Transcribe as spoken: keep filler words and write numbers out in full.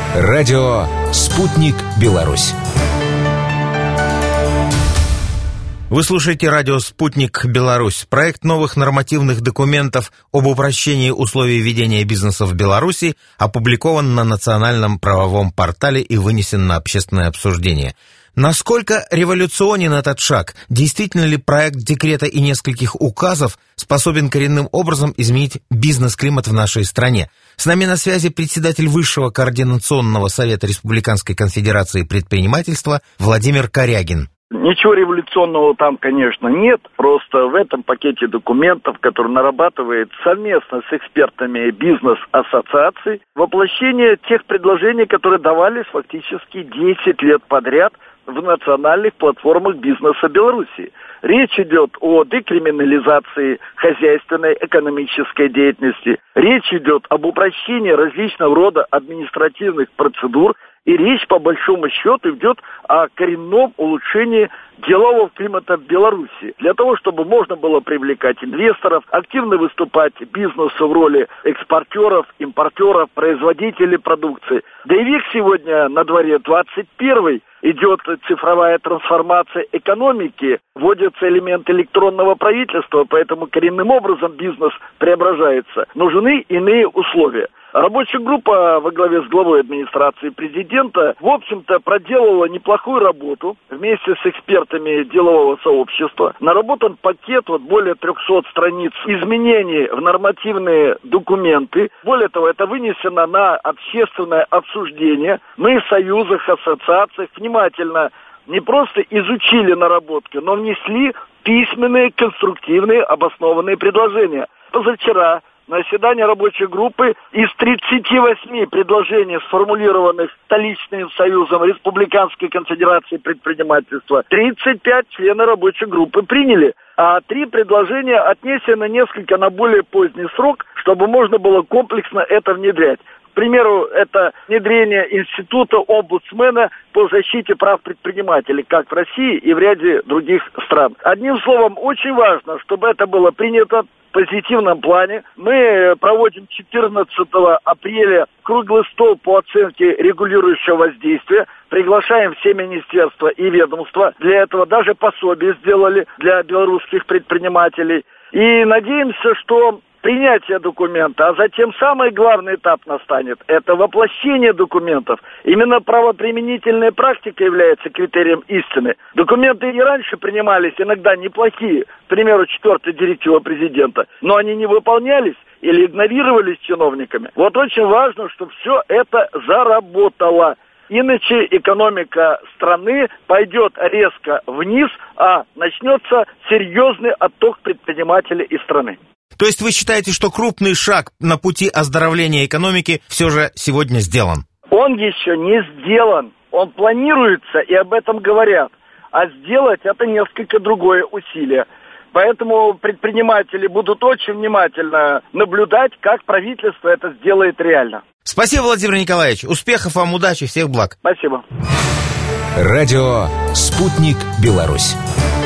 Радио «Спутник Беларусь». Вы слушаете радио «Спутник Беларусь». Проект новых нормативных документов об упрощении условий ведения бизнеса в Беларуси опубликован на национальном правовом портале и вынесен на общественное обсуждение. Насколько революционен этот шаг? Действительно ли проект декрета и нескольких указов способен коренным образом изменить бизнес-климат в нашей стране? С нами на связи председатель Высшего координационного совета Республиканской конфедерации предпринимательства Владимир Корягин. Ничего революционного там, конечно, нет. Просто в этом пакете документов, который нарабатывает совместно с экспертами бизнес-ассоциаций, воплощение тех предложений, которые давались фактически десять лет подряд в национальных платформах бизнеса Беларуси. Речь идет о декриминализации хозяйственной, экономической деятельности. Речь идет об упрощении различного рода административных процедур. И речь, по большому счету, идет о коренном улучшении делового климата в Беларуси. Для того, чтобы можно было привлекать инвесторов, активно выступать бизнесу в роли экспортеров, импортеров, производителей продукции. Да и век сегодня на дворе двадцать первый. Идет цифровая трансформация экономики, вводятся элементы электронного правительства, поэтому коренным образом бизнес преображается. Нужны иные условия. Рабочая группа во главе с главой администрации президента, в общем-то, проделала неплохую работу вместе с экспертами делового сообщества. Наработан пакет вот более трехсот страниц изменений в нормативные документы. Более того, это вынесено на общественное обсуждение. Мы в союзах, ассоциациях внимательно не просто изучили наработки, но внесли письменные, конструктивные, обоснованные предложения. Позавчера на заседании рабочей группы из тридцати восьми предложений, сформулированных столичным союзом Республиканской конфедерации предпринимательства, тридцать пять членов рабочей группы приняли, а три предложения отнесены несколько на более поздний срок, чтобы можно было комплексно это внедрять. К примеру, это внедрение института омбудсмена по защите прав предпринимателей, как в России и в ряде других стран. Одним словом, очень важно, чтобы это было принято в позитивном плане. Мы проводим четырнадцатого апреля круглый стол по оценке регулирующего воздействия. Приглашаем все министерства и ведомства. Для этого даже пособие сделали для белорусских предпринимателей. И надеемся, что принятие документа, а затем самый главный этап настанет, это воплощение документов. Именно правоприменительная практика является критерием истины. Документы и раньше принимались иногда неплохие, к примеру, четвертая директива президента, но они не выполнялись или игнорировались чиновниками. Вот очень важно, чтобы все это заработало. Иначе экономика страны пойдет резко вниз, а начнется серьезный отток предпринимателей из страны. То есть вы считаете, что крупный шаг на пути оздоровления экономики все же сегодня сделан? Он еще не сделан. Он планируется, и об этом говорят. А сделать это несколько другое усилие. Поэтому предприниматели будут очень внимательно наблюдать, как правительство это сделает реально. Спасибо, Владимир Николаевич. Успехов вам, удачи, всех благ. Спасибо. Радио «Спутник Беларусь».